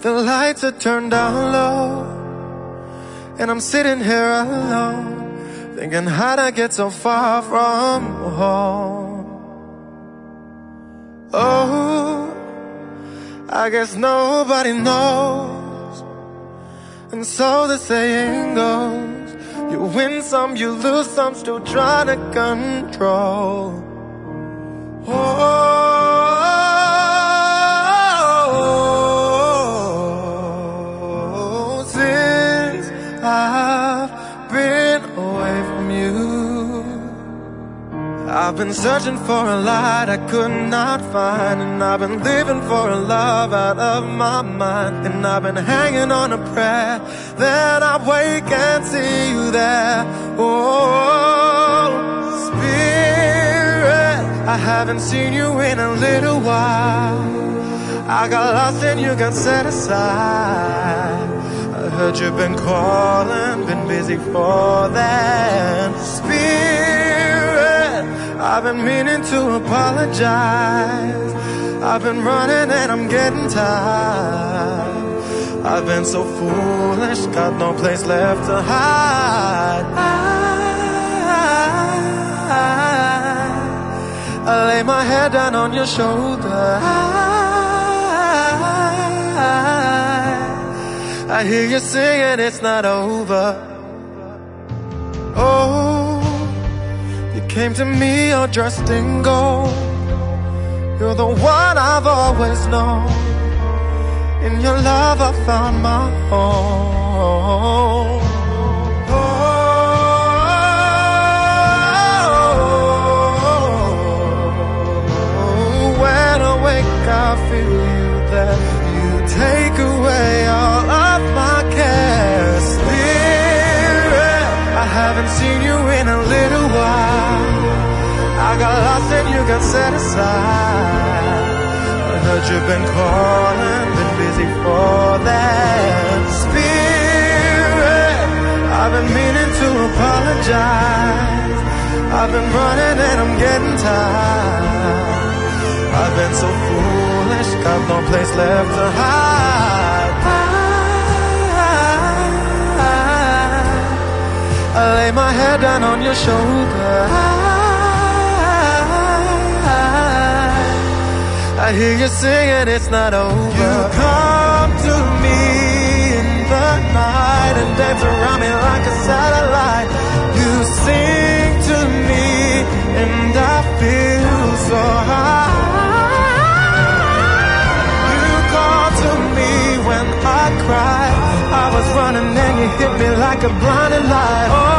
The lights are turned down low, and I'm sitting here alone, thinking how'd I get so far from home? Oh, I guess nobody knows. And so the saying goes, you win some, you lose some, still trying to control. Oh, since I've been away from you, I've been searching for a light I could not find, and I've been living for a love out of my mind, and I've been hanging on a prayer that I wake and see you there. Oh, Spirit, I haven't seen you in a little while. I got lost and you got set aside. I heard you've been calling, been busy for that. Spirit, I've been meaning to apologize. I've been running and I'm getting tired. I've been so foolish, got no place left to hide. I lay my head down on your shoulder. I hear you singing, it's not over. Oh, you came to me all dressed in gold. You're the one I've always known. In your love I found my home. Oh, when I wake I feel you there. You take away all of my cares. Spirit, I haven't seen you in a little while. I got lost and you got set aside. I heard you've been calling, been busy for that. Spirit, I've been meaning to apologize. I've been running and I'm getting tired. I've been so foolish, got no place left to hide. I lay my head down on your shoulder. I hear you singing, it's not over. You come to me in the night and dance around me like a satellite. You sing to me and I feel so high. You call to me when I cry. I was running and you hit me like a blinding light. Oh,